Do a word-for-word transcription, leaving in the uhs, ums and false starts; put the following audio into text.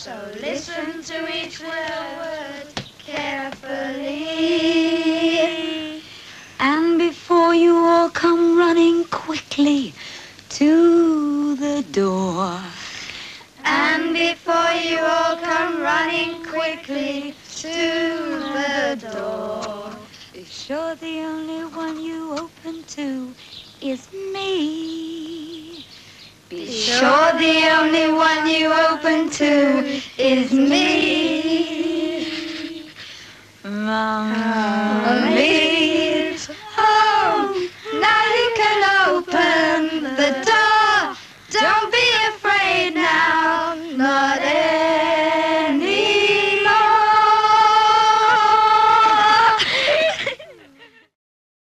So listen to each little word carefully. And before you all come running quickly to the door. And before you all come running quickly to the door. Be sure the only one you open to is me. Be sure the only one you open to is me. Mama.